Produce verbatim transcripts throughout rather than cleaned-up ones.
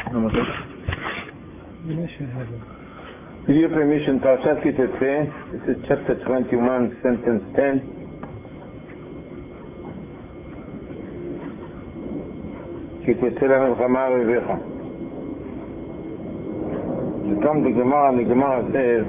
With your permission, Parashat Ki Tetzeh, this is chapter twenty-one, sentence ten. Ki Tetzeh LaMilchama Oivecha. To come to Gemara, and the Gemara says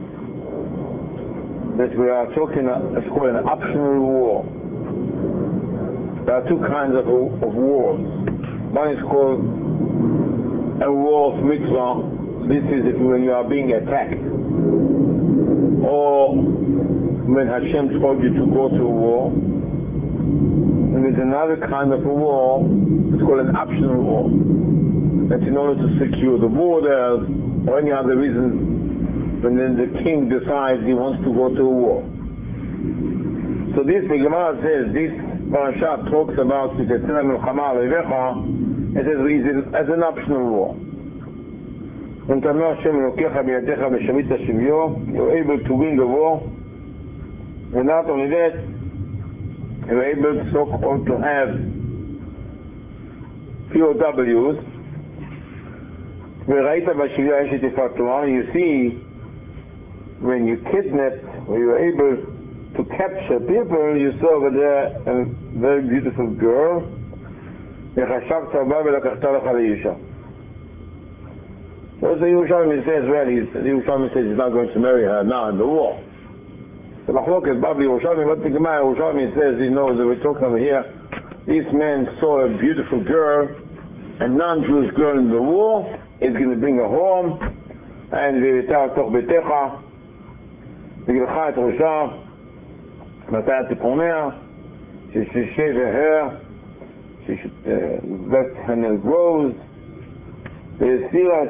that we are talking, it's called an optional war. There are two kinds of, of wars. One is called a war of mitzvah. This is if when you are being attacked, or when Hashem told you to go to a war. And there's another kind of a war, it's called an optional war. That's in order to secure the borders, or any other reason, when then the king decides he wants to go to a war. So this, the Gemara says, this parasha talks about it says as an optional war. You're able to win the war, and not only that, you're able to, or to have P O Ws. You see, when you kidnap, or you're able to capture people, you saw over there a very beautiful girl. So the Yerushalmi says, well, he's, the Yerushalmi says he's not going to marry her now in the war. The Machlok is Babli Yerushalmi, but the Gemara Yerushalmi says, he knows that we're talking over here. This man saw a beautiful girl, a non-Jewish girl in the war, is going to bring her home, and V'yitah toch betecha, V'gilcha et rosha, V'atah et tiponea, she should shave her hair, she should uh, let her nail grows, one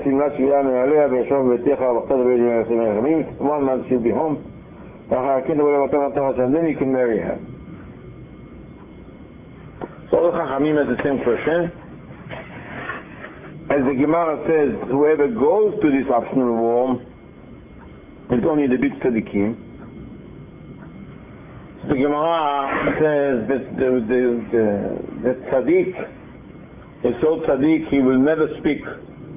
month she'll be home, and then you can marry her. So the Chachamim has the same question. As the Gemara says, whoever goes to this optional war is only the big tzaddikim. So the Gemara says that the, the, the, the tzaddik is so tzaddik he will never speak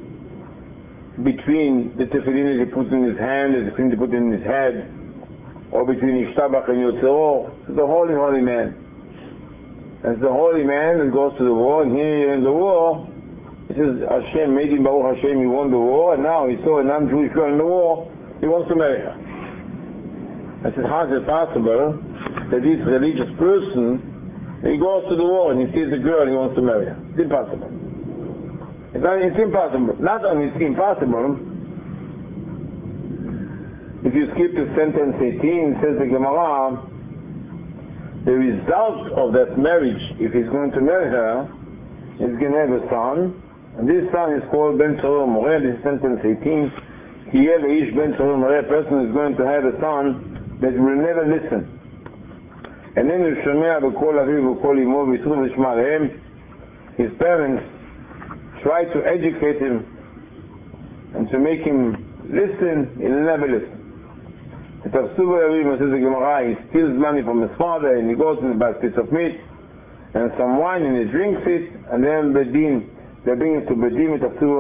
between the tefillin that he puts in his hand and the tefillin he puts in his head, or between Yishtabach and Yotzero. It's the holy, holy man. It's the holy man that goes to the war, and here in the war, it says Hashem made him Baruch Hashem, he won the war, and now he saw a non-Jewish girl in the war, he wants to marry her. I said, how is it possible that this religious person, he goes to the war and he sees a girl and he wants to marry her? It's impossible. It's, not, it's impossible. Not only it's impossible, if you skip to sentence eighteen, says the Gemara, the result of that marriage, if he's going to marry her, he's going to have a son, and this son is called Ben Tzorah Moreh. This is sentence eighteen. Kiel Eish Ben Tzorah Moreh, a person is going to have a son that will never listen. And then his parents try to educate him and to make him listen, he will never listen. He steals money from his father and he goes and buys a piece of meat and some wine and he drinks it, and then Bedin, they bring him to Bedin,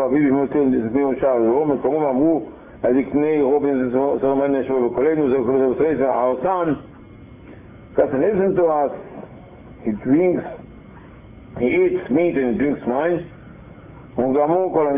our son doesn't listen to us, he drinks, he eats meat and he drinks wine, and they're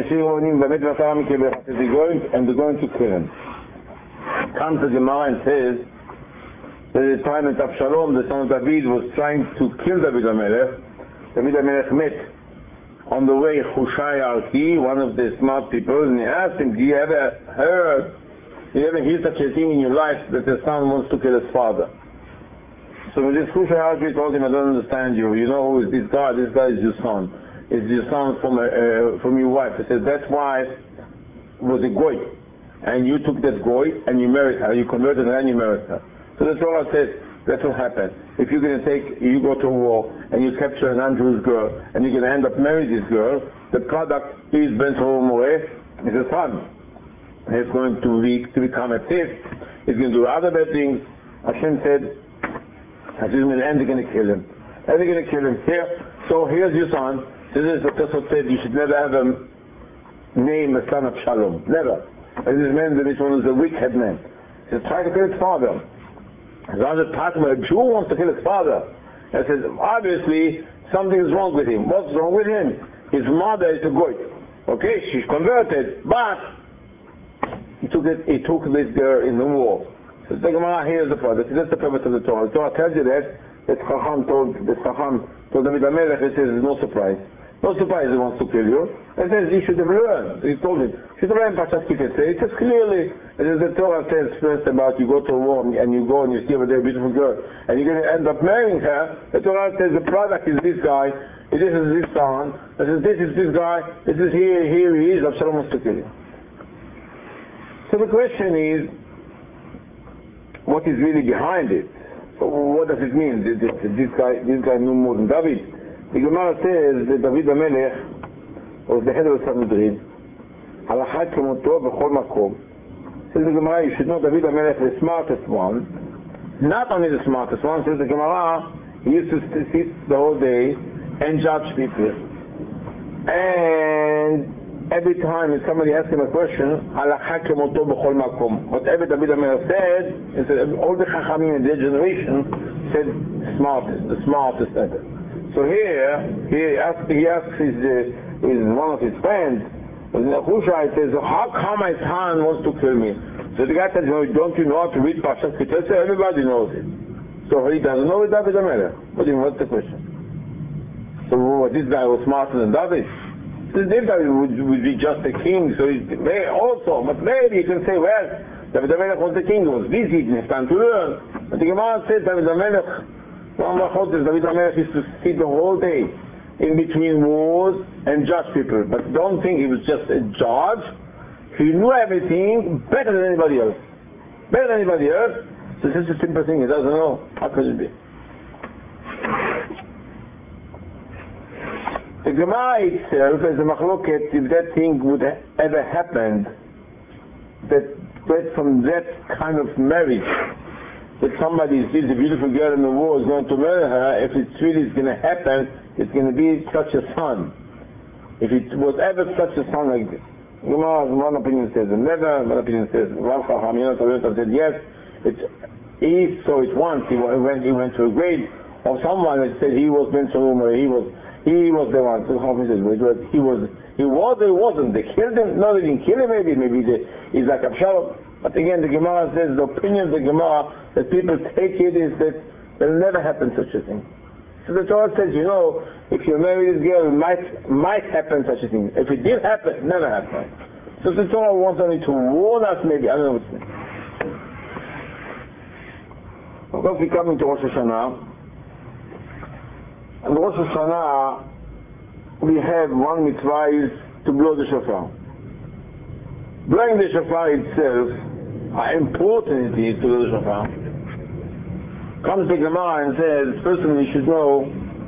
going to kill him. Comes the Gemara and says that at the time that Avshalom, the son of David, was trying to kill David HaMelech, David HaMelech met on the way Hushai Arki, one of the smart people, and he asked him, do you ever heard, do you ever hear such a thing in your life that the son wants to kill his father? So when this Hushai Arki told him, I don't understand you, you know who is this guy? This guy is your son. It's your son from, a, uh, from your wife. He said, that wife was a goy, and you took that goy and you married her, you converted her and you married her. So the Torah says, that's what happened. If you're going to take, you go to war and you capture a non-Jewish girl and you're going to end up marrying this girl, the product is Ben Tzorah Moreh, is a son. He's going to, be, to become a thief, he's going to do other bad things. Hashem said, Hashem in the end they're going to kill him. And they're going to kill him. Here, so here's your son. This is the Tosfot said you should never have a, name a son of Shalom. Never. And this man, this one is a wicked man. He's trying to kill his father. As long as a Jew wants to kill his father, and says, obviously, something is wrong with him. What's wrong with him? His mother is a goy. Okay, she's converted, but he took it, he took this girl in the war. So the Gemara, here's the product. That's the purpose of the Torah. The Torah tells you that, that Chacham told, that Chacham told David HaMelech, he says, no surprise. No surprise he wants to kill you. He says, you should have learned. He told him, you should have learned Parashat Kitetse. It says clearly, and the Torah says first about you go to a war and you go and you see over there a beautiful girl, and you're going to end up marrying her. The Torah says the product is this guy, this is this son, this is this is this guy, this is here, here he is, Absalom wants to kill you. So the question is, what is really behind it? So what does it mean? This, this, this guy, this guy knew more than David. The Gemara says that David HaMelech was the head of the Sanhedrin. Halakha kemoto b'chol makom. Says the Gemara, you should know David HaMelech, the smartest one. Not only the smartest one, says the Gemara, he used to sit the whole day and judge people. And every time if somebody asked him a question, halakha kemoto b'chol makom. Whatever David HaMelech said, he said, all the Chachamim in their generation said smartest, the smartest ever. So here, he asks, he asks his, uh, his, one of his friends, Hushai says, how come my son wants to kill me? So the guy says, no, don't you know how to read Parashat Kitetse? Everybody knows it. So he doesn't know it, David HaMelech. What do you, what's the question? So what, this guy was smarter than David? So this guy would, would be just a king, so he may also, but maybe you can say, well, David HaMelech was the king, he was busy, he didn't have time to learn. But the Gemara says David HaMelech, David HaMelech used to sit the whole day in between wars and judge people. But don't think he was just a judge. He knew everything better than anybody else. Better than anybody else. So this is a simple thing. He doesn't know. How could it be? The Gemara itself is a machloket if that thing would ha- ever happen. That, that from that kind of marriage, that somebody sees a beautiful girl in the war is going to marry her, if it really is going to happen, it's going to be such a son. If it was ever such a son like this. One opinion says never, one opinion says one Chacham said yes, it's, he saw it once, he went, he went to a grave of someone that said he was Ben Shalom, or he was, he was the one. So Chacham says, he was, he was or he wasn't. They killed him, no they didn't kill him maybe, maybe they, he's like Absalom. But again, the Gemara says, the opinion of the Gemara, that people take it is that there will never happen such a thing. So the Torah says, you know, if you marry this girl, it might, might happen such a thing. If it did happen, it never happened. So the Torah wants only to warn us maybe, I don't know what's it. Of course, we come into Rosh Hashanah. And Rosh Hashanah, we have one mitzvah is to blow the shofar. Blowing the shofar itself, how important it is to blow the shofar. Comes the Gemara and says, firstly you should know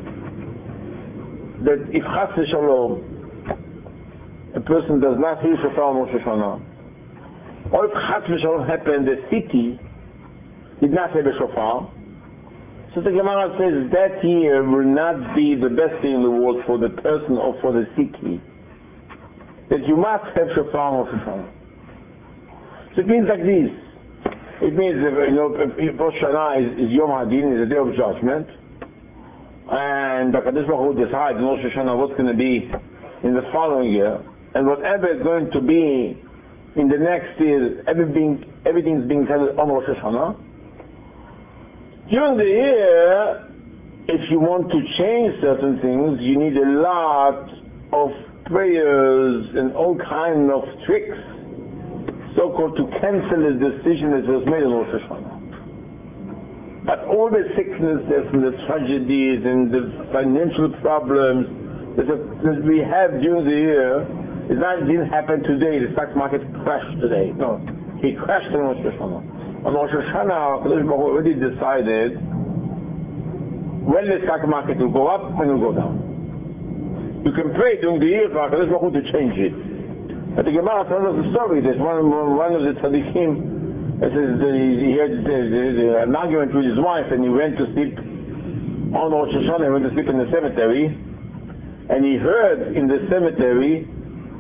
that if Chas v'Shalom, a person does not hear shofar on Rosh Hashanah, or if Chas v'Shalom happened, the city did not have a shofar, so the Gemara says that year will not be the best thing in the world for the person or for the city. That you must have shofar on Rosh Hashanah. So it means like this. It means, you know, Rosh Hashanah is, is Yom HaDin, is a day of judgment. And the Kadosh Baruch Hu decides in Rosh Hashanah what's going to be in the following year. And whatever is going to be in the next year, everything, everything's being said on Rosh Hashanah. During the year, if you want to change certain things, you need a lot of prayers and all kinds of tricks, so-called to cancel the decision that was made on Rosh Hashanah. But all the sicknesses and the tragedies and the financial problems that, that we have during the year, it not, didn't happen today. The stock market crashed today. No, he crashed on Rosh Hashanah. On Rosh Hashanah, Kadosh Baruch Hu already decided when the stock market will go up, when it will go down. You can pray during the year for Kadosh Baruch Hu to change it. But the Gemara tells us the story that one, one of the tzaddikim, says he had an argument with his wife and he went to sleep on Rosh Hashanah, he went to sleep in the cemetery, and he heard in the cemetery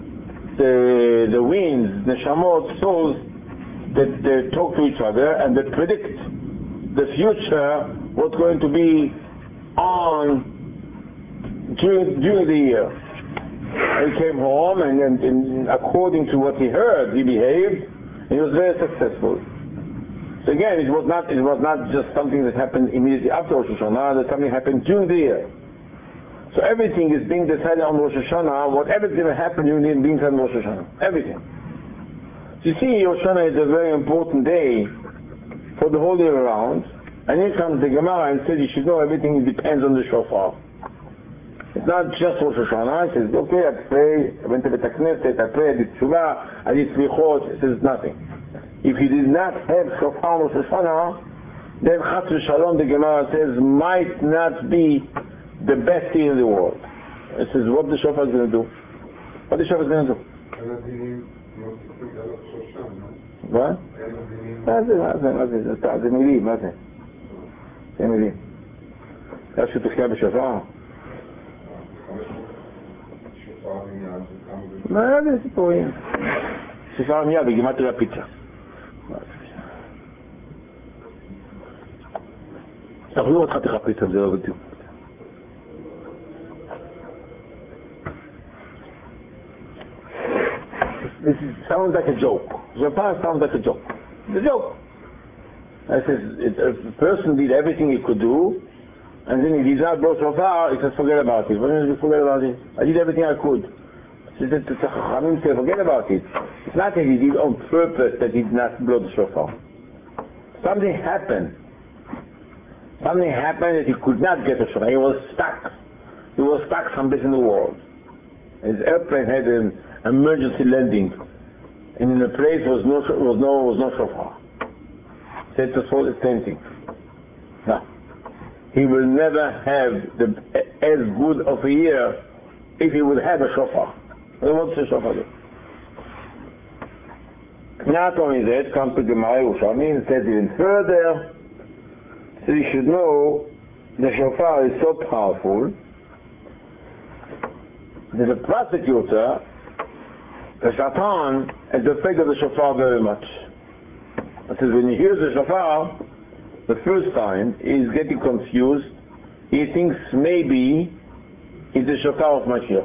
the, the winds, the neshamot, souls, that they talk to each other and they predict the future, what's going to be on during, during the year. He came home and, and, and according to what he heard, he behaved, and he was very successful. So again, it was not it was not just something that happened immediately after Rosh Hashanah, that something happened during the year. So everything is being decided on Rosh Hashanah, whatever is going to happen during the year being decided on Rosh Hashanah. Everything. So you see, Rosh Hashanah is a very important day for the whole year around, and here comes the Gemara and says you should know everything depends on the shofar. It's not just Rosh Hashanah. It says, okay, I pray, I went to the Knesset, I prayed, I did Tshuva, I did Slichot. It says nothing. If you did not have shofar Rosh Hashanah, then Chas v'Shalom, the Gemara says, might not be the best thing in the world. It says, what the shofar is going to do? What the shofar is going to do? What? מה זה, מה זה, מה זה, זה, זה מילים, מה זה? זה מילים. אתה חושב שתחייה בשופר? מה זה סיפורים? שופר מיד בגימטריה פיצה. אנחנו לא עוד חתיכה פיצה, זה לא בדיוק. This is, sounds like a joke. Shofar sounds like a joke. It's a joke. I says, it, a person did everything he could do, and then if he did not blow shofar, he says, forget about it. Why don't you forget about it? I did everything I could. He said, Chachamim said, forget about it. It's not that he did on purpose that he did not blow the shofar. Something happened. Something happened that he could not get the shofar. He was stuck. He was stuck someplace in the world. His airplane had an emergency landing, and in the place was no was no was no shofar. Said to the same thing. No, he will never have the as good of a year if he would have a shofar. What's the shofar do? Not only that, comes to Gemara Yerushalmi and says even further. So you should know the shofar is so powerful. There's a prosecutor, the Shatan, is afraid of the shofar very much. It says when he hears the shofar, the first time, he's getting confused. He thinks maybe it's the shofar of Mashiach.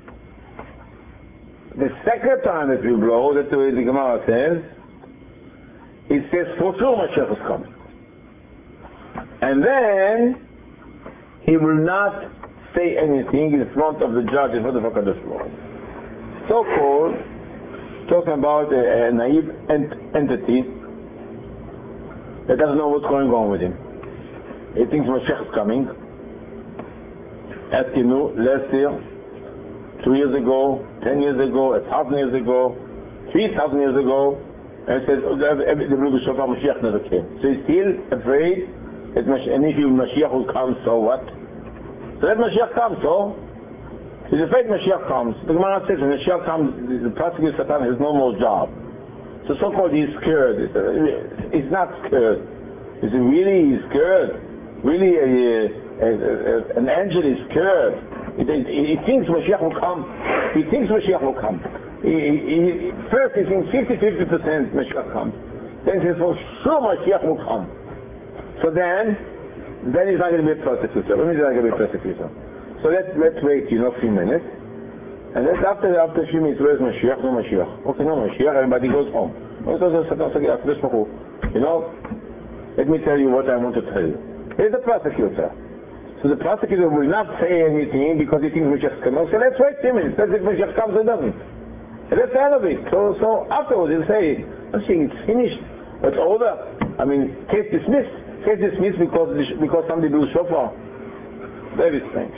The second time that we blow, that's the way the Gemara says, it says for sure Mashiach is coming. And then, he will not say anything in front of the judge, in front of HaKadosh Baruch Hu. So-called, talking about a, a naive ent- entity that doesn't know what's going on with him. He thinks Mashiach is coming. Ask him, last year, two years ago, ten years ago, a thousand years ago, three thousand years ago, and he says, oh, the Blue Shofar Mashiach never came. So he's still afraid that Mashiach, and if Mashiach will come, so what? So let Mashiach come, so he's afraid Mashiach comes. The Gemara says when Mashiach comes, the prosecutor Satan has no more job. So so-called he's scared. He's not scared. Is he really he's scared? Really a, a, a, a, an angel is scared. He, he, he thinks Mashiach will come. He thinks Mashiach will come. He, he, he, first he thinks fifty fifty percent Mashiach comes. Then he says for sure Mashiach will come. So then, then he's not going to be a persecutor. When is he not going to be a persecutor? So let's, let's wait, you know, a few minutes. And then after, after a few minutes, where's Mashiach? No Mashiach. Okay, no Mashiach, everybody goes home. You know, let me tell you what I want to tell you. Here's the prosecutor. So the prosecutor will not say anything because he thinks Mashiach comes. So let's wait a few minutes. Let's see if Mashiach comes or doesn't. And that's the end of it. So, so afterwards he'll say, I'm saying it's finished. It's over. I mean, case dismissed. Case dismissed because because somebody blew shofar. Very strange.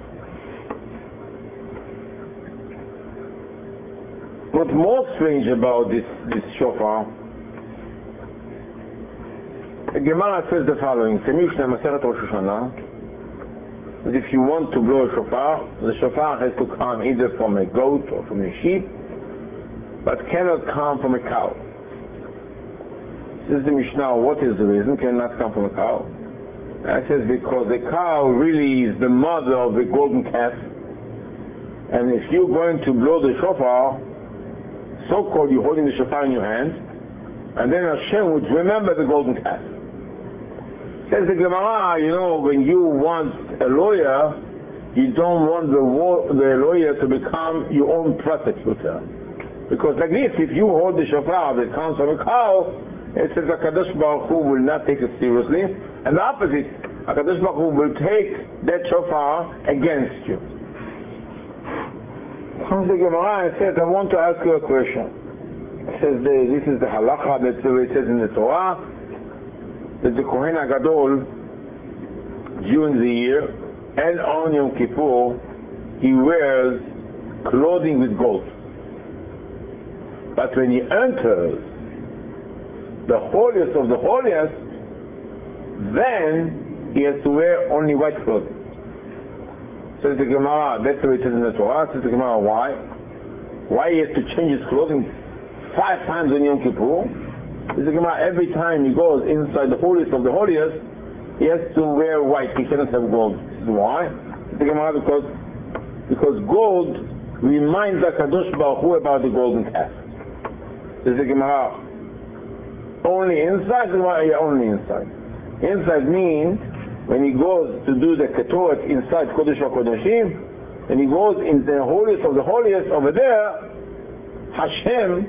What's more strange about this, this shofar, the Gemara says the following, that if you want to blow a shofar, the shofar has to come either from a goat or from a sheep, but cannot come from a cow. This is the Mishnah. What is the reason? Cannot come from a cow. I says because the cow really is the mother of the golden calf, and if you're going to blow the shofar, so-called you holding the shofar in your hand, and then Hashem would remember the golden calf. Says the Gemara, you know, when you want a lawyer, you don't want the, war, the lawyer to become your own prosecutor. Because like this, if you hold the shofar that comes from a cow, it says HaKadosh Baruch Hu will not take it seriously. And the opposite, HaKadosh Baruch Hu will take that shofar against you. Comes the Gemara and says, I want to ask you a question. It says, the, this is the halacha, that's the way it says in the Torah, that the Kohen HaGadol, during the year, and on Yom Kippur, he wears clothing with gold. But when he enters the holiest of the holiest, then he has to wear only white clothing. So the Gemara, that's the way it says in the Torah. Says the Gemara, why? Why he has to change his clothing five times on Yom Kippur? Says the Gemara, every time he goes inside the holiest of the holiest, he has to wear white. He cannot have gold. Why? Says the Gemara, because because gold reminds HaKadosh Baruch Hu about the golden calf. Says the Gemara, only inside? Yeah, only inside. Inside means when he goes to do the Ketoret inside Kodesh HaKodeshim, when he goes in the holiest of the holiest over there, Hashem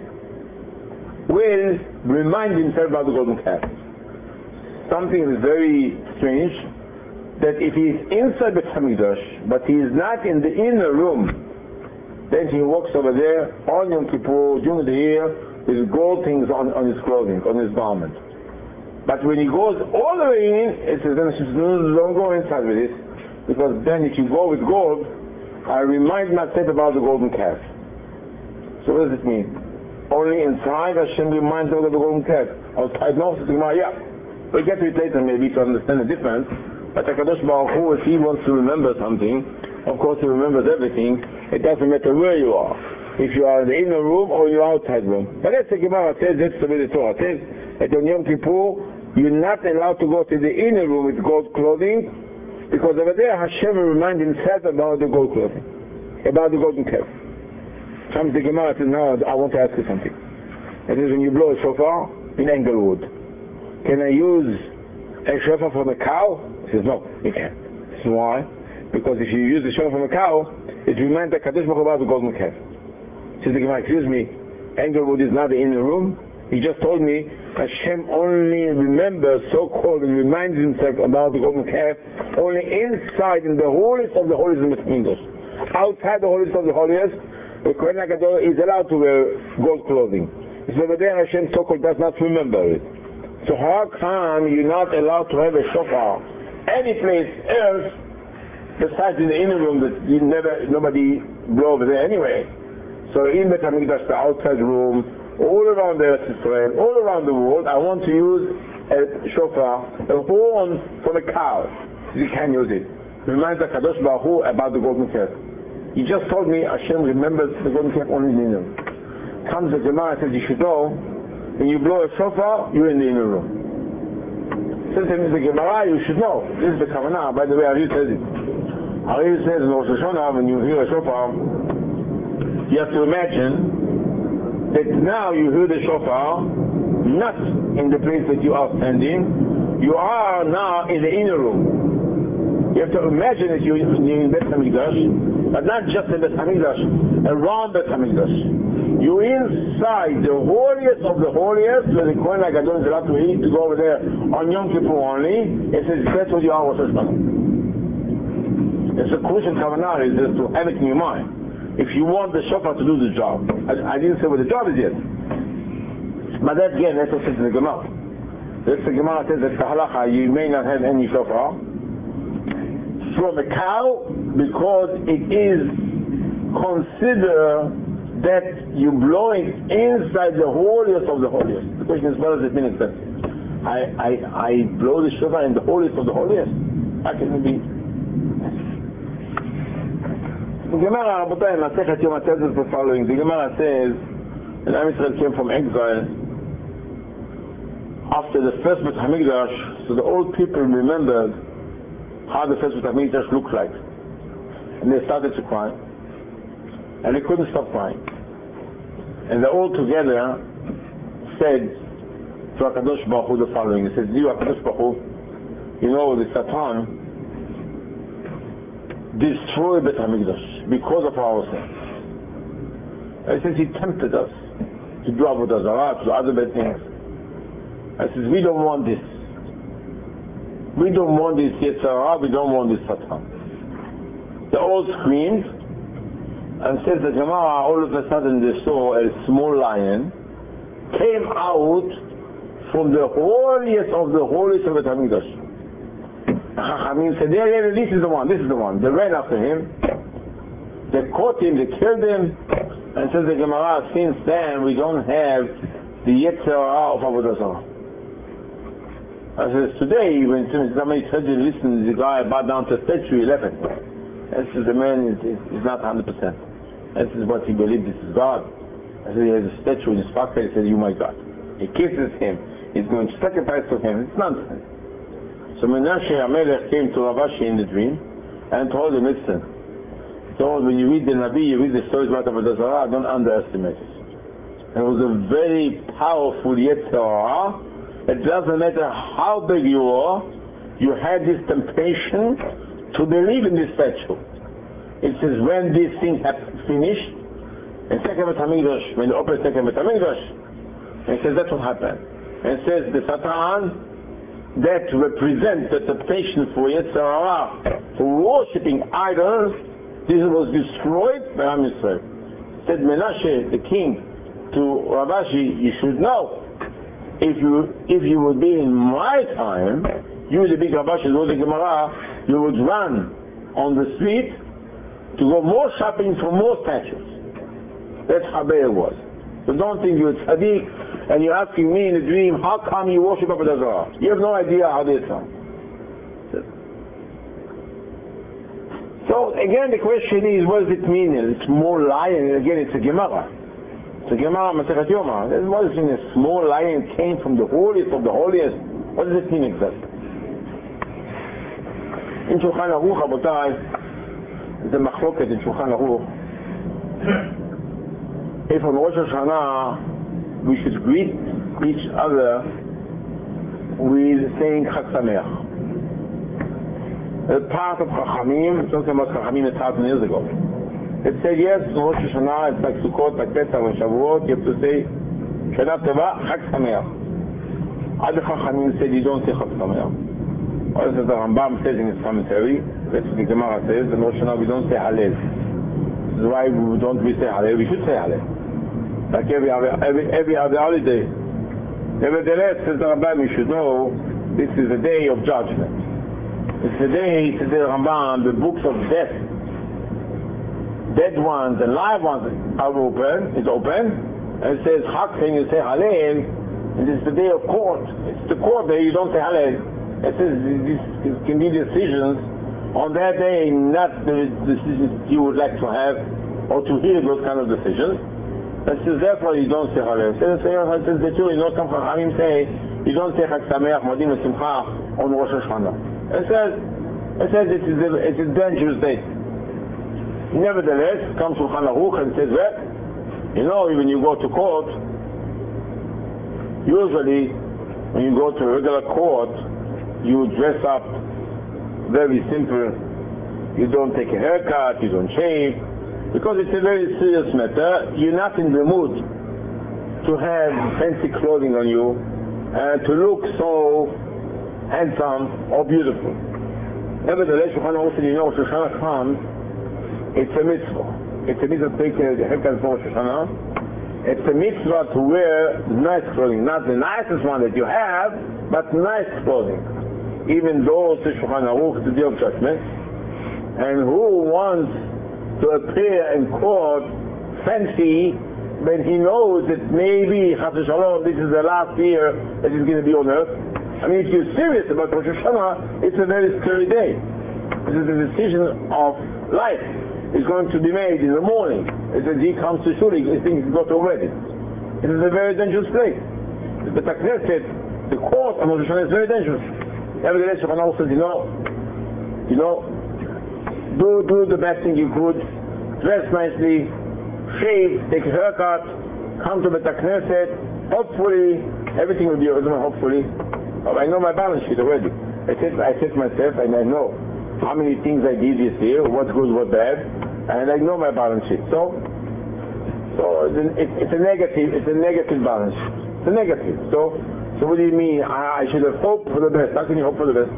will remind himself about the golden calf. Something is very strange, that if he is inside the Hamikdash, but he is not in the inner room, then he walks over there on Yom Kippur during the year with gold things on, on his clothing, on his garment. But when he goes all the way in, it says, then no, don't go inside with it, because then if you go with gold, I remind myself about the golden calf. So what does it mean? Only inside Hashem reminds them of the golden calf. Outside no, yeah. We'll get to it later maybe to understand the difference. But HaKadosh Baruch Hu, if he wants to remember something, of course he remembers everything. It doesn't matter where you are. If you are in the inner room or in your outside room. But that's the Gemara says, that's the way the Torah says, that on Yom Kippur, you're not allowed to go to the inner room with gold clothing, because over there Hashem will remind himself about the gold clothing, about the golden calf. Comes the Gemara and says, now I want to ask you something. It says, when you blow a shofar in Englewood, can I use a shofar from a cow? He says, no, you can't. This is why? Because if you use the shofar from a cow, it reminds the Kadosh Baruch Hu about the golden calf. Says the Gemara, excuse me, Englewood is not in the room. He just told me Hashem only remembers, so-called, and reminds himself about the golden calf only inside, in the holiest of the holiest in the Hamikdash. Outside the holiest of the holiest, the Kohen HaGadol is allowed to wear gold clothing. So over there Hashem, so-called, does not remember it. So how come you're not allowed to have a shofar any place else besides in the inner room that you never, nobody blow over there anyway? So in the Hamikdash, the outside room, all around the Eretz Israel, all around the world, I want to use a shofar, a horn from a cow. You can use it. Reminds the Kadosh Baruch Hu about the golden calf. He just told me Hashem remembers the golden calf only in the inner room. Comes the Gemara and says, you should know, when you blow a shofar, you're in the inner room. Says the Gemara, you should know. This is the Kavanah. By the way, Ari says it. Ari says in Rosh Hashanah, when you hear a shofar, you have to imagine that now you hear the shofar not in the place that you are standing, you are now in the inner room. You have to imagine that you're in Beit HaMikdash, but not just in Beit HaMikdash, around Beit HaMikdash. You're inside the holiest of the holiest, where the Kohen HaGadol is allowed to eat, to go over there on Yom Kippur only. It says that's what you are, Rosh Hashanah. It's a crucial kavanah, is just to have it in your mind. If you want the shofar to do the job. I, I didn't say what the job is yet. But that again, that's what says in the Gemara. That's the Gemara says that the halacha, you may not have any shofar from a cow, because it is considered that you're blowing inside the holiest of the holiest. The question is, what does it mean exactly? I, I, I blow the shofar in the holiest of the holiest? How can it be? The Gemara, Rabotai, Masechet Yom HaTov is the following. The Gemara says that Am Yisrael came from exile after the first Beit HaMikdash, so the old people remembered how the first Beit HaMikdash looked like. And they started to cry. And they couldn't stop crying. And they all together said to HaKadosh Baruch Hu the following. He said, you HaKadosh Baruch Hu, you know the Satan destroyed Beit HaMikdash because of our sins. I said he tempted us to do Avodah Zarah, to do other bad things. I said we don't want this. We don't want this Yetzer Hara, we don't want this Satan. They all screamed, and says the Gemara, all of a sudden they saw a small lion came out from the holiest of the holiest of the Hamikdash. Chachamim said, yeah, yeah, this is the one, this is the one. They ran after him, they caught him, they killed him, and says the Gemara, since then we don't have the Yetzer Hara of Avodah Zarah. I says, today, when somebody said to listen, the guy bowed down to a statue, he left it. This is the man is, is, is not one hundred percent. This is what he believes, this is God. I said, he has a statue in his pocket, he said, you my God. He kisses him, he's going to sacrifice to him, it's nonsense. So Menashe HaMelech came to Rav Ashi in the dream and told him, listen, told when you read the Nabi, you read the stories about Avodah Zarah, don't underestimate it. And it was a very powerful Yetzer Hara. It doesn't matter how big you are, you had this temptation to believe in this statue. It says when this thing had finished, in Second Beit HaMikdash, when they opened Second Beit HaMikdash, it says that's what happened. And it says the Satan that represents the temptation for Yetzer Hara, for worshipping idols, this was destroyed by Am Yisrael. Said Menashe, the king, to Rav Ashi, you should know, if you if you would be in my time, you the big Rav Ashi, the Gemara, you would run on the street to go more shopping for more statues. That's how bad it was. So don't think you're tzaddik and you're asking me in a dream, how come you worship Avodah Zarah? You have no idea how they sound. So again the question is, what does it mean? It's more lion, again it's a Gemara. It's a Gemara Masechet Yoma. What does it mean? A small lion came from the holiest of the holiest. What does it mean exactly? In Shulchan Aruch, Rabotai, the machloket in Shulchan Aruch, if on Rosh Hashanah we should greet each other with saying Chag Sameach. A part of Chachamim, talking about Chachamim a thousand years ago. It said yes, in Rosh Hashanah, it's like Sukkot, like Pesach, and Shavuot, you have to say Shana Tova, Chag Sameach. Other Chachamim said you don't say Chag Sameach. Or as the Rambam says in his commentary, that's what the Gemara says, in Rosh Hashanah we don't say Hallel. This is why we don't we say Hallel, we should say Hallel. Like every other, every, every other holiday. Nevertheless, says the Rambam, you should know, this is a day of judgment. It's a day, says the Rambam, the books of death, dead ones and live ones are open, is open, and it says Chag, and you say Hallel, and it's the day of court. It's the court day, you don't say Hallel. It says this can be decisions on that day, not the decisions you would like to have or to hear those kind of decisions. It says therefore you don't say Hallel. It says the truth, you know, some Chachamim say you don't say Chag Sameach, Modim V'Simcha on Rosh Hashanah. It says it says it is a, it's a dangerous day. Nevertheless, comes Shulchan Aruch and says that, you know, when you go to court, usually when you go to a regular court, you dress up very simple. You don't take a haircut, you don't shave, because it's a very serious matter. You're not in the mood to have fancy clothing on you and to look so handsome or beautiful. Nevertheless, Shulchan Aruch said, you know, Rosh Hashanah comes, it's a mitzvah. It's a mitzvah to take a haircut for Rosh Hashanah. It's a mitzvah to wear nice clothing. Not the nicest one that you have, but nice clothing. Even though it's Shulchan Aruch, it's the day of judgment. And who wants to appear in court fancy when he knows that maybe, Chas v'Shalom, this is the last year that he's going to be on earth? I mean, if you're serious about Rosh Hashanah, it's a very scary day. This is a decision of life. It's going to be made in the morning. It says he comes to shul, he thinks he's got already. It is a very dangerous place. The Beit HaKnesset, the court on Rosh Hashanah is very dangerous. Nevertheless, Shulchan Aruch says, you know, you know, do do the best thing you could, dress nicely, shave, take a haircut, come to Beit HaKnesset, hopefully, everything will be hopefully. I know my balance sheet already. I set, I set myself and I know how many things I did this year, what's good, what's bad, and I know my balance sheet. So, so it's, it's a negative, it's a negative balance sheet. It's a negative. So, so what do you mean? I, I should have hoped for the best. How can you hope for the best?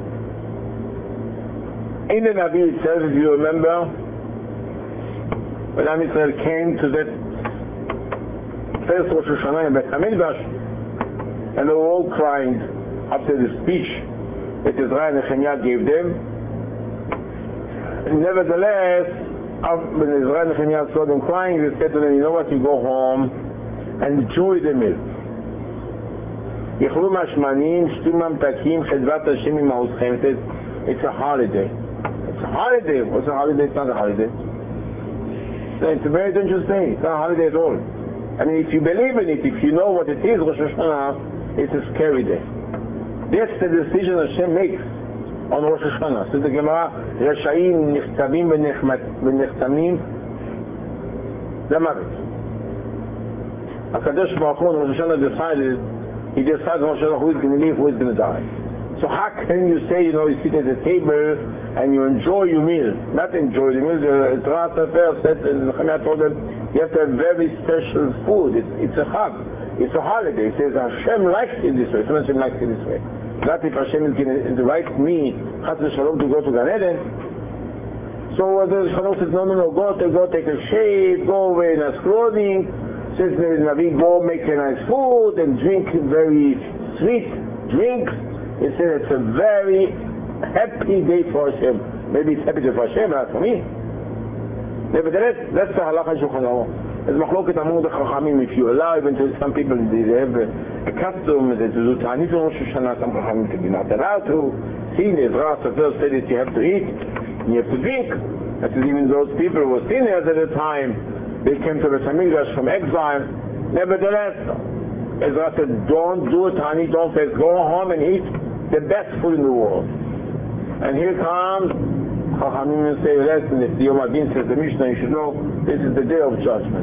In the Navi itself, if you remember, when Am Yisrael came to that first Rosh Hashanah in Beit HaMikdash, and they were all crying after the speech that Ezra and Nehemiah gave them. Nevertheless, when Ezra and Nehemiah saw them crying, they said to them, you know what, you go home and enjoy the meal. יאכלו מהשמנים, שתו ממתקים, חדוות השם עמכם. It's a holiday. It's a holiday. What's a holiday? It's not a holiday. It's a very dangerous thing. It's not a holiday at all. I mean, if you believe in it, if you know what it is, Rosh Hashanah, it's a scary day. That's the decision Hashem makes on Rosh Hashanah. So the Gemara, Rasha'im nichtabim v'nichtamim l'mavet. HaKadosh Baruch Hu on Rosh Hashanah decided, he decides on Rosh Hashanah who is going to live, who is going to die. So how can you say, you know, you sit at the table and you enjoy your meal? Not enjoy the meal. The Torah said, Nehemiah told them, you have to have very special food. It's, it's a chag. It's a holiday. It says Hashem likes it this way. Hashem likes it this way. Not if Hashem is going to invite me, Chas v'Shalom, to go to Gan Eden. So the Shalom says, no, no, no, go, to, go take a shave, go wear nice clothing. Says the Navi, go make a nice food and drink very sweet drinks. He said it's a very happy day for Hashem. Maybe it's happy day for Hashem, not for me. Nevertheless, that's the halacha in Shulchan Aruch. There's machloket among the chachamim. If you allow, even to some people, they have a, a custom to do ta'anit on Rosh Hashanah. Some chachamim can be not allowed to. See, the Ezra Sofer said that you have to eat and you have to drink. That is, even those people who were sinners at the time, they came to Beit HaMikdash from exile. Nevertheless, Ezra said, don't do a ta'anit, don't say, go home and eat the best food in the world. And here comes Chachamim and say, listen, if the Yom Adin says the Mishnah, you should know this is the day of judgment.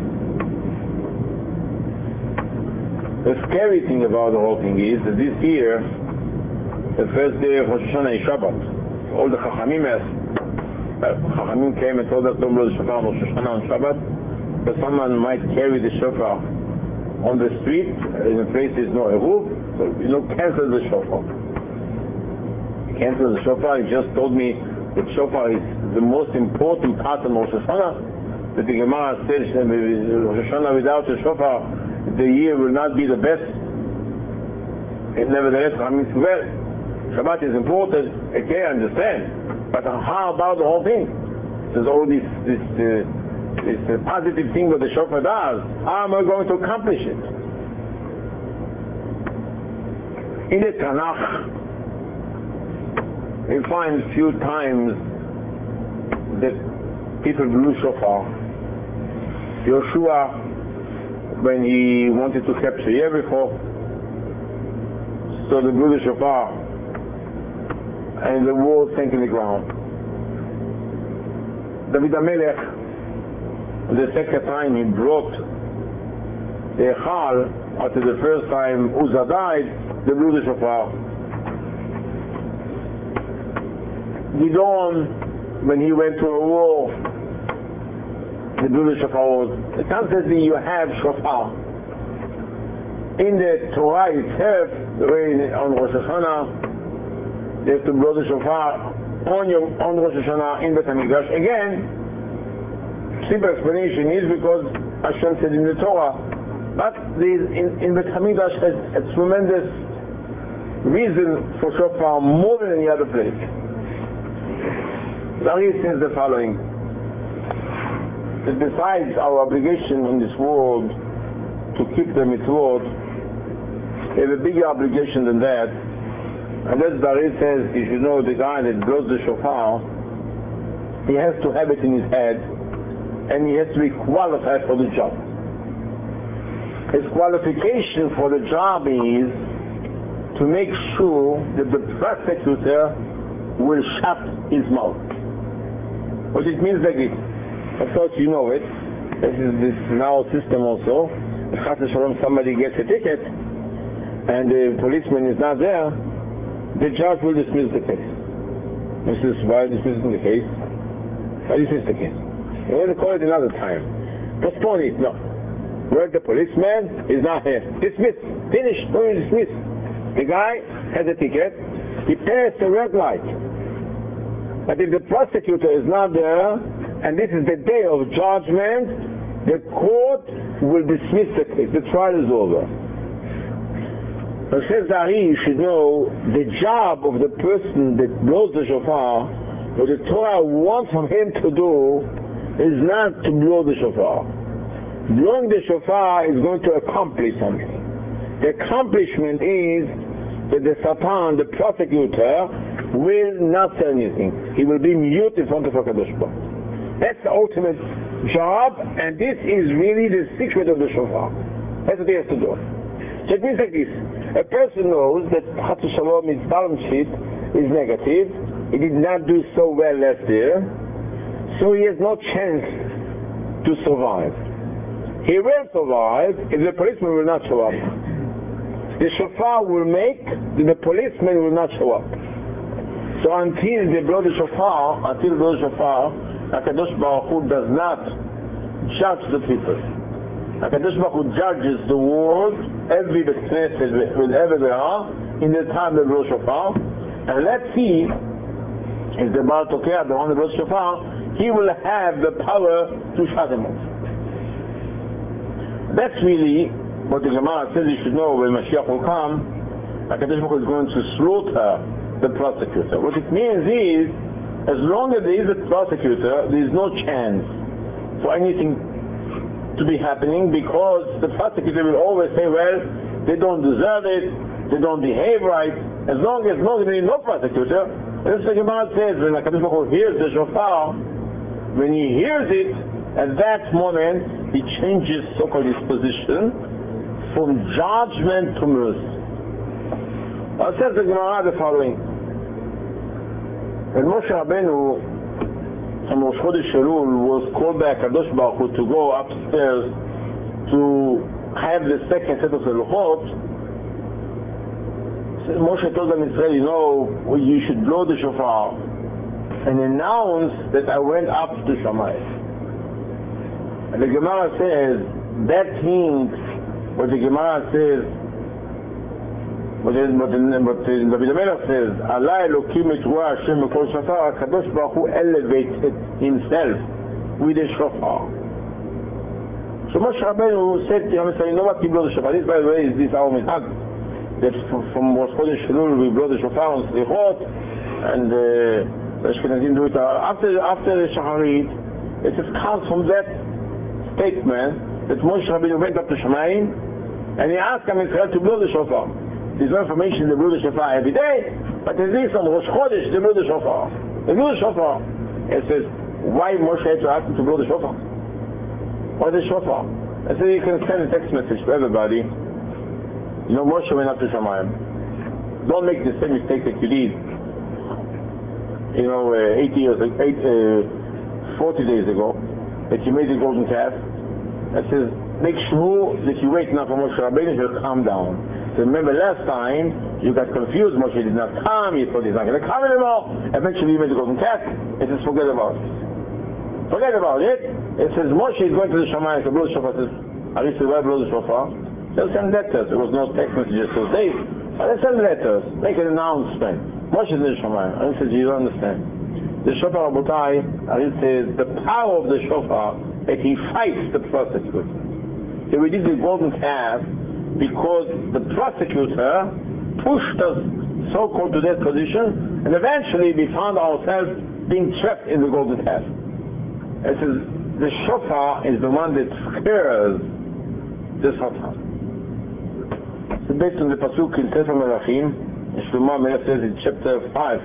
The scary thing about the whole thing is that this year, the first day of Rosh Hashanah is Shabbat. All the Chachamim asked, well, Chachamim came and told us don't blow the shofar on Rosh Hashanah on Shabbat, but someone might carry the shofar on the street, in a place there's no eruv, so you know, cancel the shofar. Cancel the shofar. He just told me that shofar is the most important part of Rosh Hashanah. That the Gemara says that Rosh Hashanah without a shofar, the year will not be the best. And nevertheless, I mean, well, Shabbat is important. Okay, I understand. But how about the whole thing? There's all this this uh, this uh, positive thing that the shofar does. How am I going to accomplish it? In the Tanakh, we find a few times that people blew shofar. Yoshua, when he wanted to capture Jericho, so they blew the shofar and the wall sank in the ground. David HaMelech, the second time he brought the Echal, after the first time Uzzah died, they blew the shofar. Gidon, when he went to a war, the blew the shofar. Constantly you have shofar. In the Torah itself, the way on Rosh Hashanah, they have to blow the shofar on, your, on Rosh Hashanah in Beit HaMikdash. Again, simple explanation is because Hashem said in the Torah, but in, in Beit HaMikdash has a tremendous reason for shofar more than any other place. Larry says the following, that besides our obligation in this world to keep the mitzvot, we have a bigger obligation than that, and that Dari says, you should know the guy that blows the shofar, he has to have it in his head, and he has to be qualified for the job. His qualification for the job is to make sure that the prosecutor will shut his mouth. What it means like this. Of course you know it. This is this in our system also. Chas v'shalom, somebody gets a ticket and the policeman is not there, the judge will dismiss the case. This is why dismissing the case? Why dismiss the case? You want to call it another time. Postpone it. No. Where the policeman is not here. Dismiss. Finish. No, dismiss. The guy has a ticket. He passed the red light. But if the prosecutor is not there, and this is the day of judgment, the court will dismiss the case. The trial is over. But says Ari, you should know the job of the person that blows the shofar, what the Torah wants from him to do is not to blow the shofar. Blowing the shofar is going to accomplish something. The accomplishment is that the Satan, the prosecutor, will not say anything. He will be mute in front of HaKadosh Baruch Hu. That's the ultimate job, and this is really the secret of the shofar. That's what he has to do. So it means like this. A person knows that Chas v'shalom, his balance sheet is negative. He did not do so well last year, so he has no chance to survive. He will survive if the policeman will not show up. The shofar will make that the policeman will not show up. So until they blow the shofar, until they blow the shofar, HaKadosh Baruch Hu does not judge the people. HaKadosh Baruch Hu judges the world, every Knesset with every Be'ah, in the time they blow shofar. And let's see, if the Baal Tokea, the one that blows shofar, he will have the power to shut them off. That's really what the Gemara says you should know when Mashiach will come. HaKadosh Baruch Hu is going to slaughter the prosecutor. What it means is, as long as there is a prosecutor, there is no chance for anything to be happening, because the prosecutor will always say, well, they don't deserve it, they don't behave right. As long as, as long as there is no prosecutor, as the Gemara says, when HaKadosh Baruch Hu hears the shofar, when he hears it, at that moment, he changes so-called his position from judgment to mercy. Now says the Gemara the following. When Moshe Rabbeinu, from Rosh Chodesh Elul, was called by HaKadosh Baruch Hu to go upstairs to have the second set of the Luchot, Moshe told them in Israel, you know, you should blow the shofar and announce that I went up to Shamayim. And the Gemara says, that means what the Gemara says, what the David HaMelech says, Alai Elokim et Ruah Hashem Mekol Shofar, HaKadosh Baruch Hu elevated himself with a shofar. So Moshe Rabbeinu said to him, you know what, he blow the shofar. This, by the way, is this our minhag, that from Rosh Chodesh Elul we blow the shofar on Slichot, and uh, the Ashkenazim do it after, after the Shacharit. It just comes from that statement that Moshe Rabbeinu went up to Shamayim and he asked Am Yisrael to blow the shofar. There's no information they blow the shofar every day, but at least on Rosh Chodesh they blow the shofar. They blow the shofar. It says, why Moshe had to ask them to blow the shofar? Why the shofar? I said, you can send a text message to everybody. You know, Moshe went up to Shamayim. Don't make the same mistake that you did, you know, uh, eighty years, eight, uh, forty days ago, that you made the golden calf. I says, make sure that you wait now for Moshe Rabbeinu, he'll calm down. So remember last time, you got confused, Moshe did not come, you thought he's not going to come anymore. Eventually you made the golden calf. It says, forget about it. Forget about it. It says, Moshe is going to the Shamayim to blow the shofar. It says, are you still why blow the shofar? They'll send letters. There was no text messages those days. But they send letters. Make an announcement. Moshe is in the Shamayim. And he says, you don't understand. The shofar, Rabotai, Ari says, the power of the shofar, that he fights the prosecutor. So we did the golden calf because the prosecutor pushed us so-called to that position, and eventually we found ourselves being trapped in the golden calf. It says, the shofar is the one that scares the Satan. So based on the pasuk in Sefer Melachim, Shlomo HaMelech says in chapter five,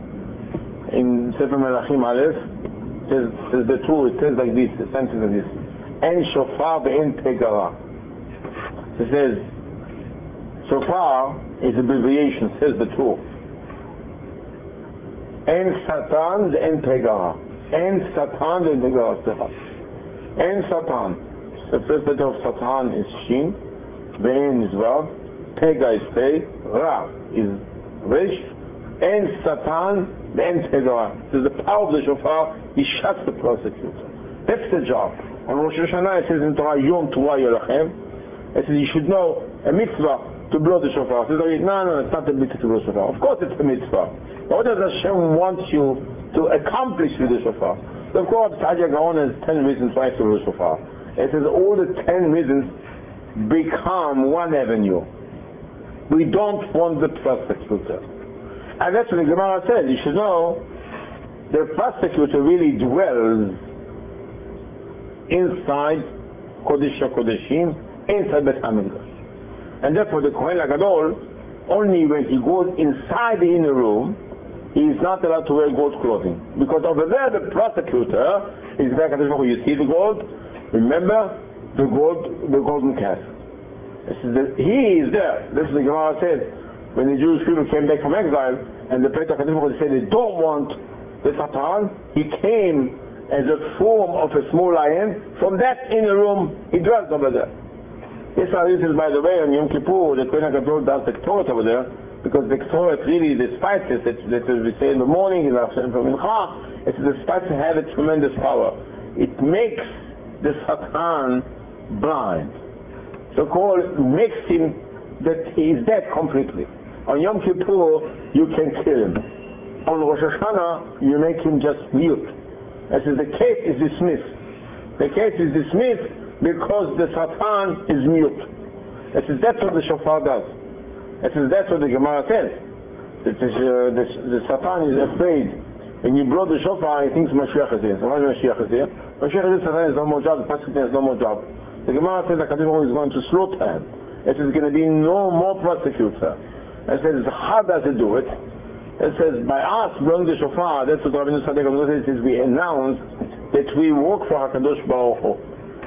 in Sefer Melachim Aleph, it says, says the truth, it says like this, the sentence like this, En shofar ve'en pegara. It says, shofar is abbreviation, says the truth. En satan ve'en pegara. En satan ve'en pegara. En satan. the first letter of Satan is Shin, Ve'en is Vav, Pega is Pei, Ra is Resh, and Satan, Ve'en Pega. So the power of the shofar, he shuts the prosecutor. That's the job. On Rosh Hashanah it says in Torah, Yom Torah Yolachem. It says you should know a mitzvah to blow the shofar. It says, no, no, it's not a mitzvah to blow the shofar. Of course it's a mitzvah. But what does Hashem want you to accomplish with the shofar? So of course, Saadia Gaon has ten reasons why to blow the shofar. It says all the ten reasons become one avenue. We don't want the prosecutor. And that's what the Gemara says. You should know the prosecutor really dwells inside Kodesh HaKodeshim, inside Bet HaMikdash. And therefore the Kohen HaGadol, only when he goes inside the inner room, he is not allowed to wear gold clothing. Because over there the prosecutor is there. You see the gold? Remember the gold, the golden calf. This is the, he is there. This is the Gemara says, when the Jewish people came back from exile, and the Pesach HaKadosh said they don't want the Satan, he came as a form of a small lion. From that inner room, he dwelt over there. This is, by the way, on Yom Kippur, the Kohen HaGadol does the Torah over there, because the Torah really, the spices that, that we say in the morning, in the Mincha, it's the spices have a tremendous power. It makes the Satan blind. So-called makes him that he is dead completely. On Yom Kippur, you can kill him. On Rosh Hashanah, you make him just mute. That is, the case is dismissed. The case is dismissed because the Satan is mute. That is, that's what the shofar does. That is, that's what the Gemara says. That is, uh, the, the Satan is afraid. When you blow the shofar, he thinks Mashiach is here. So why is Mashiach is here? Mashiach is here, Satan has no more job, the prosecutor has no more job. The Gemara says that HaKadosh Baruch Hu is going to slaughter him. It is going to be no more prosecutor. It says, how does it do it? It says, by us blowing the shofar, that's what Rabbeinu Sadek says, we announce that we work for HaKadosh Baruch Hu.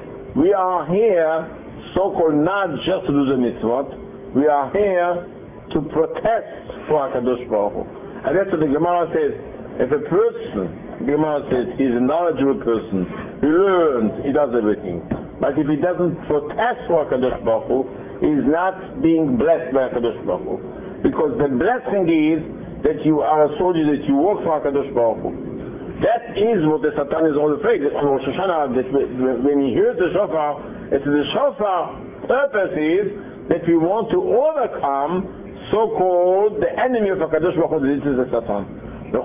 We are here, so-called, not just to do the mitzvot, we are here to protest for HaKadosh Baruch Hu. And that's what the Gemara says. If a person, the Gemara says, he's a knowledgeable person, he learns, he does everything. But if he doesn't protest for HaKadosh Baruch Hu, he is not being blessed by HaKadosh Baruch Hu. Because the blessing is that you are a soldier, that you work for HaKadosh Baruch Hu. That is what the Satan is all afraid. On Rosh Hashanah, that when he hears the shofar, it's the shofar purpose is that we want to overcome so-called the enemy of HaKadosh Baruch Hu. This is the Satan. It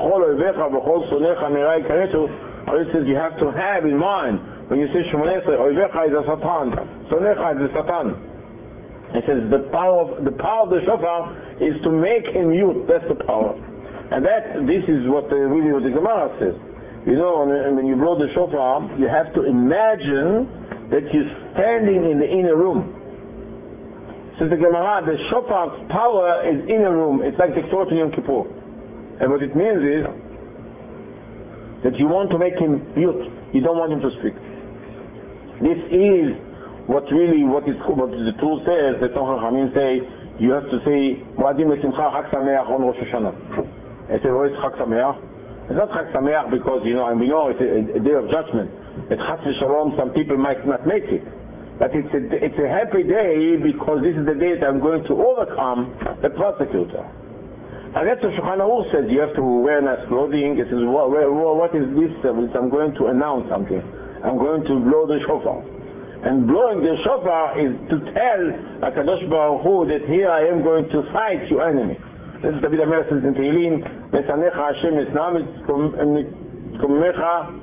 says you have to have in mind, when you say Shemoneh Esrei, Oivecha is a Satan, Sonecha is a Satan. It says the power of the power of the shofar is to make him mute. That's the power. And that, this is what the, really what the Gemara says. You know, when you blow the shofar, you have to imagine that you're standing in the inner room. Says the Gemara, the shofar's power is inner room. It's like the Torah in Yom Kippur. And what it means is that you want to make him mute. You don't want him to speak. This is what really, what is what the Torah says, that Tom Chachamim say, you have to say, Moadim L'Simcha Chag Sameach on Rosh Hashanah. I say, what is Chag Sameach? It's not Chag Sameach because, you know, and we know it's a, a day of judgment. At Chas v'Shalom, some people might not make it. But it's a, it's a happy day because this is the day that I'm going to overcome the prosecutor. And that's what Shulchan Aruch says. You have to wear nice clothing. It says, what, what is this? I'm going to announce something. I'm going to blow the shofar. And blowing the shofar is to tell HaKadosh Baruch Hu that here I am going to fight your enemy. This is David HaMelech says in Tehillim, Nesanecha Hashem Esnam Etkomecha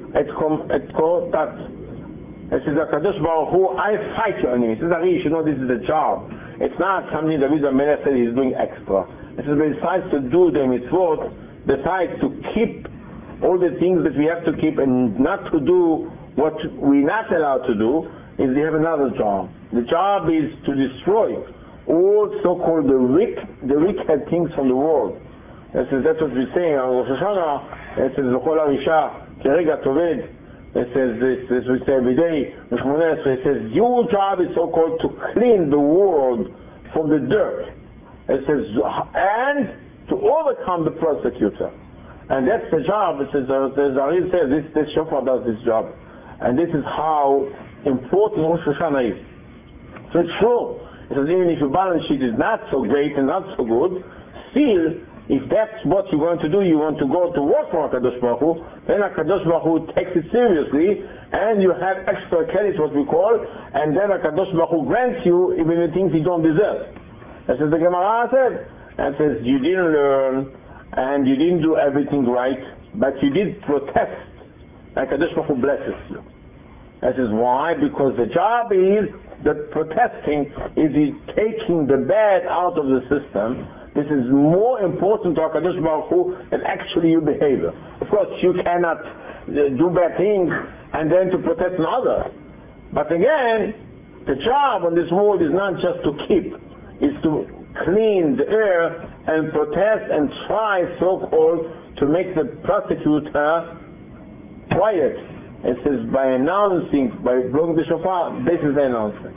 Etkotat. It says HaKadosh Baruch Hu, I fight your enemy. It says, Ari, you should know this is a job. It's not something David HaMelech said he's doing extra. It says, besides to do the mitzvot, besides to keep all the things that we have to keep and not to do what we're not allowed to do, is they have another job. The job is to destroy all so-called the wicked, the wicked things from the world. It says, that's what we're saying on Rosh Hashanah. It says, V'chol ha'isha kerega toved. It says this, this we say every day. It says, your job is so-called to clean the world from the dirt. It says, and to overcome the prosecutor. And that's the job. It says, uh, the Zahir says, this, this shofar does this job. And this is how important Rosh Hashanah is. So it's true. It says even if your balance sheet is not so great and not so good, still, if that's what you want to do, you want to go to work for HaKadosh Baruch Hu, then HaKadosh Baruch Hu takes it seriously, and you have extra credit, what we call, and then HaKadosh Baruch Hu grants you even the things you don't deserve. That's what the Gemara said. And says you didn't learn, and you didn't do everything right, but you did protest, and HaKadosh Baruch Hu blesses you. That is why, because the job is, the protesting is taking the bad out of the system. This is more important to HaKadosh Baruch Hu than actually your behavior. Of course, you cannot uh, do bad things and then to protect another. But again, the job on this world is not just to keep, it's to clean the air and protest and try, so-called, to make the prosecutor quiet. It says by announcing, by blowing the shofar, this is the announcement.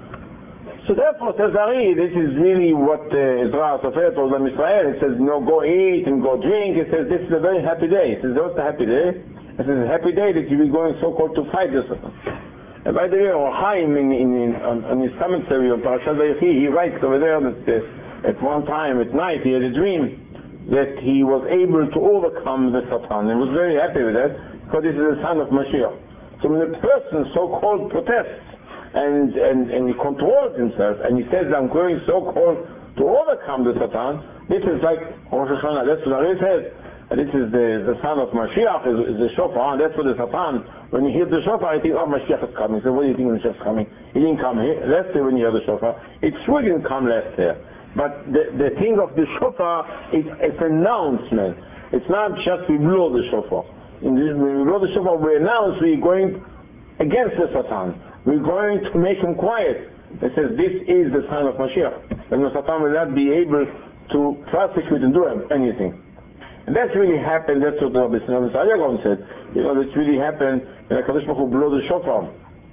So therefore, says Ari, this is really what uh, Ezra Sofer told them Israel. It says, you know, go eat and go drink. It says, this is a very happy day. It says, what's a happy day? It says, a happy day that you'll be going so-called to fight this. And by the way, Or Chaim, in, in, in, on, on his commentary on Parashat Vayechi, he writes over there that uh, at one time at night he had a dream that he was able to overcome the Satan. He was very happy with that, because this is the sign of Mashiach. So when a person so-called protests, and, and, and he controls himself, and he says, I'm going so-called to overcome the Satan, this is like Rosh Hashanah, that's what Ari says. And this is the, the son of Mashiach, is, is the shofar, and that's what the Satan, when you hear the shofar, you think, oh, Mashiach is coming. So what do you think Mashiach is coming? He didn't come here. Last year when you hear the shofar, it's true he didn't come last year. But the, the thing of the shofar is it's an announcement. It's not just we blow the shofar. In this, when we blow the shofar, we announce we're going against the Satan. We're going to make him quiet. It says this is the sign of Mashiach. And the Satan will not be able to prosecute and do anything. And that's really happened, that's what Rabbi Sariagon said. You know, that's really happened when HaKadosh Baruch Hu blew the shofar.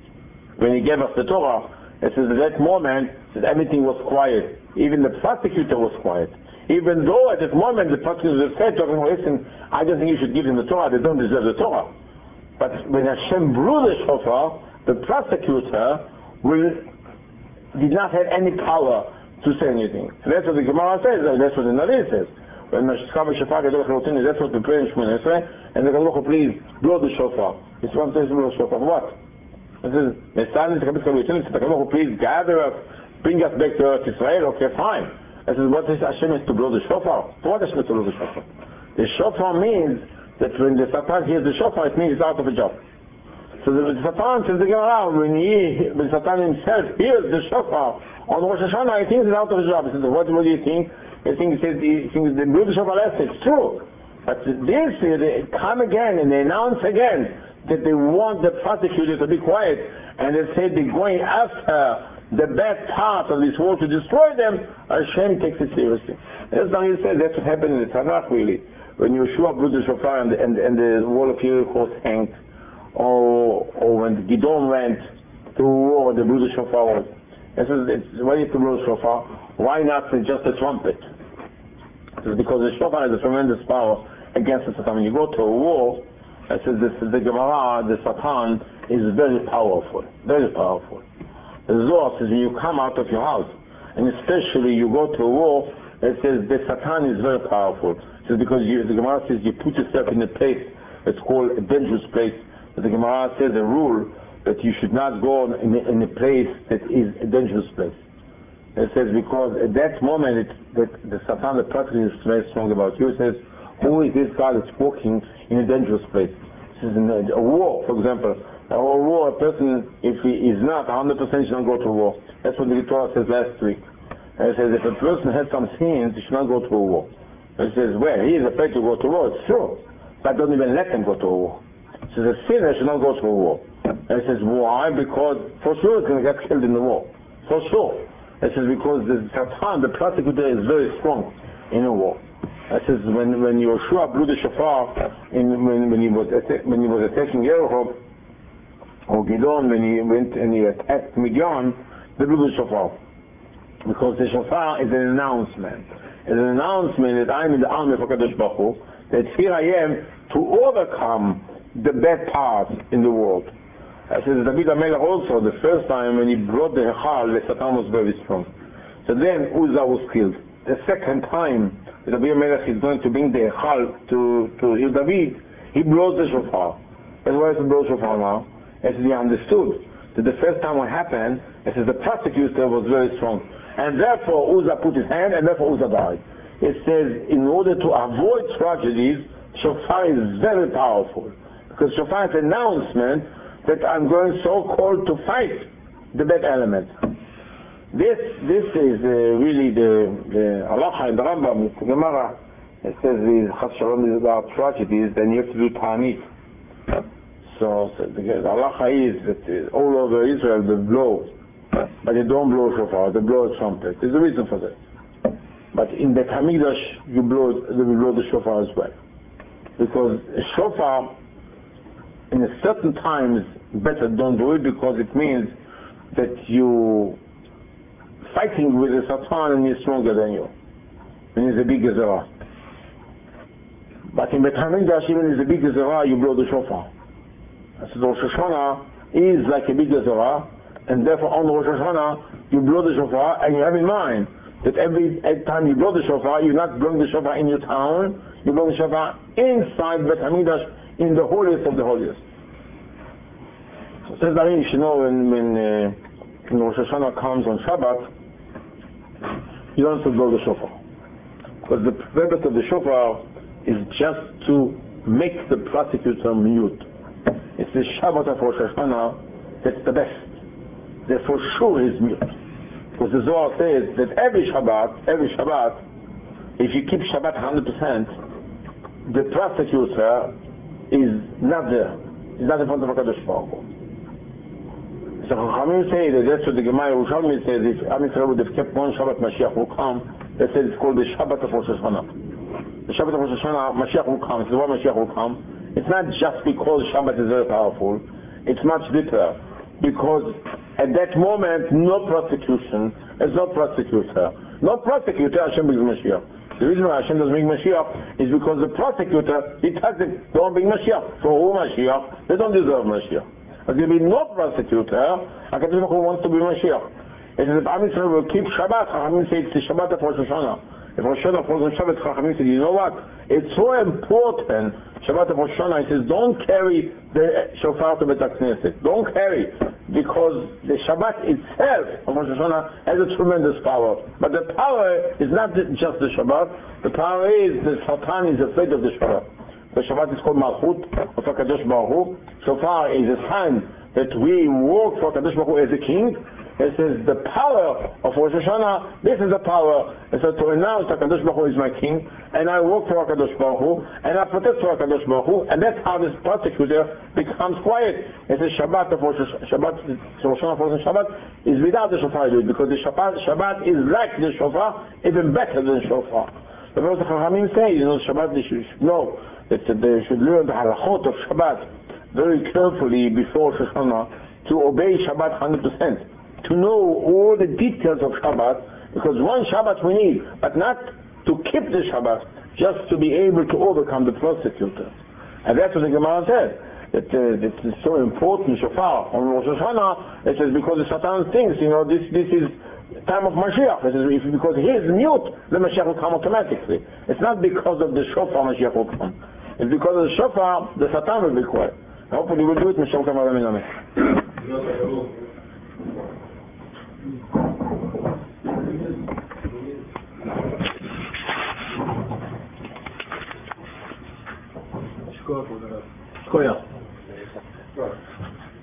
When he gave us the Torah, it says at that moment that everything was quiet. Even the prosecutor was quiet. Even though at that moment the prosecutor said to him, listen, I don't think you should give them the Torah, they don't deserve the Torah. But when Hashem blew the shofar, the prosecutor will, did not have any power to say anything. And that's what the Gemara says, and that's what the Navi says. When Mashkam Shofar Gadol Chalotini, that's what we pray in Shemona Esrei, and the Gadol please blow the shofar. It's one says blow the shofar. What? It says, Mesan Kabit Chalotini, the Gadol please gather us, bring us back to Eretz Israel. Okay, fine. It says, what is Hashem is to blow the shofar? So what is Hashem to blow the shofar? The shofar means that when the Satan hears the shofar, it means he's out of a job. So the, the Satan says the Gemara, when he, when Satan himself hears the shofar on Rosh Hashanah, he thinks he's out of a job. He says, what, what do you think? He thinks, he says, he thinks they blew the shofar last. It's true. But this year they come again and they announce again that they want the prosecutor to be quiet, and they say they're going after the bad part of this world to destroy them. Hashem takes it seriously. That's how he said, that's what happened in the Tanakh really. When Yeshua blew the shofar and, and, and the wall of Jericho was hanged, or, or when Gideon went to war, they blew the shofar. This is, it's, why do you have to blow the shofar? Why not just a trumpet? It's because the shofar has a tremendous power against the Satan. When you go to a war, it says this is the Gemara, the Satan is very powerful, very powerful. The Zohar says when you come out of your house, and especially you go to a war, it says the Satan is very powerful. It says because you, the Gemara says you put yourself in a place that's called a dangerous place. But the Gemara says a rule that you should not go in a, in a place that is a dangerous place. It says because at that moment it, that the Satan, the prosecutor is very strong about you. It says, who is this guy that's walking in a dangerous place? This is in a, a war, for example. A war, a person, if he is not one hundred percent, should not go to war. That's what the Torah says last week. And it says if a person has some sins, he should not go to a war. It says, well, he is afraid to go to war. It's true. But don't even let him go to a war. It says a sinner should not go to a war. And it says, why? Because for sure he's going to get killed in the war. For sure. It says because the Satan, the prosecutor, is very strong in a war. It says when when Yeshua blew the shofar, in, when, when he was when he was attacking Jericho, or Gideon, when he went and he attacked Midian, they blew the shofar. Because the shofar is an announcement. It's an announcement that I'm in the army of HaKadosh Baruch Hu, that here I am to overcome the bad parts in the world. It says David HaMelech also, the first time when he brought the Hechal, the Satan was very strong. So then Uzzah was killed. The second time that David HaMelech is going to bring the Hechal to, to heal David, he blows the shofar. That's why he blows shofar now. As he understood that the first time what happened, it says the prosecutor was very strong. And therefore Uzzah put his hand, and therefore Uzzah died. It says in order to avoid tragedies, shofar is very powerful. Because shofar is an announcement that I'm going so-called to fight the bad element. This this is uh, really the, the halacha in the Rambam, the Gemara. It says the Chas Shalom is about tragedies, then you have to do ta'anit. So, so the, the halacha is that uh, all over Israel they blow, but they don't blow shofar, they blow a trumpet. There's a reason for that. But in the Hamikdash you blow, they blow the shofar as well. Because shofar, in a certain times, better don't do it because it means that you fighting with the Satan and he's stronger than you. And he's a big Gezerah. But in Bet HaMikdash, even he's a big Gezerah, you blow the shofar. So Rosh Hashanah is like a big Gezerah, and therefore on Rosh Hashanah, you blow the shofar, and you have in mind that every, every time you blow the shofar, you're not blowing the shofar in your town, you blow the shofar inside Bet HaMikdash, in the holiest of the holiest. So says that you should know when, when, uh, when Rosh Hashanah comes on Shabbat, you don't have to blow the shofar. Because the purpose of the shofar is just to make the prosecutor mute. It's the Shabbat of Rosh Hashanah that's the best. That for sure is mute. Because the Zohar says that every Shabbat, every Shabbat, if you keep Shabbat one hundred percent, the prosecutor is not there. He's not in front of HaKadosh Baruch Hu. So Chachamim say that that's what the Gemara Yerushalmi says, if Am Yisrael would have kept one Shabbat, Mashiach will come. They said it's called the Shabbat of Rosh Hashanah. The Shabbat of Rosh Hashanah, Mashiach will come. So why Mashiach will come? It's not just because Shabbat is very powerful. It's much deeper. Because at that moment, no prosecution, there's no prosecutor. No prosecutor, Hashem brings Mashiach. The reason why Hashem doesn't bring Mashiach is because the prosecutor, he tells them, don't bring Mashiach. For who Mashiach? They don't deserve Mashiach. There's going to be no prosecutor, HaKadosh Baruch Hu wants to be Mashiach. It says if Am Yisrael will keep Shabbat, Chachamim say it's the Shabbat of Rosh Hashanah. If Rosh Hashanah falls on Shabbat, Chachamim said, you know what? It's so important, Shabbat of Rosh Hashanah, he says, don't carry the shofar to Bet HaKnesset. Don't carry, because the Shabbat itself of Rosh Hashanah has a tremendous power. But the power is not just the Shabbat, the power is the Satan is afraid of the Shabbat. The Shabbat is called Malchut of HaKadosh Baruch Hu. Shofar is a sign that we work for HaKadosh Baruch Hu as a king. It says the power of Rosh Hashanah, this is the power. It says to announce HaKadosh Baruch Hu is my king, and I work for HaKadosh Baruch Hu, and I protect for HaKadosh Baruch Hu, and that's how this prosecutor becomes quiet. It says Shabbat of Rosh Shabbat, Rosh Hashanah for Shabbat is without the shofar, because the Shabbat, Shabbat is like the shofar, even better than shofar. The Prophet Chachamim say, you know, Shabbat they should know that they should learn the halachot of Shabbat very carefully before Rosh Hashanah to obey Shabbat one hundred percent. To know all the details of Shabbat, because one Shabbat we need, but not to keep the Shabbat, just to be able to overcome the prosecutor. And that's what the Gemara said, that uh, it's so important, shofar, on Rosh Hashanah. It says because the Satan thinks, you know, this this is time of Mashiach. It says if, because he is mute, the Mashiach will come automatically. It's not because of the shofar Mashiach will come. It's because of the shofar, the Satan will be quiet. Hopefully we'll do it, Mashiach will come. Amen. Школа. Школа.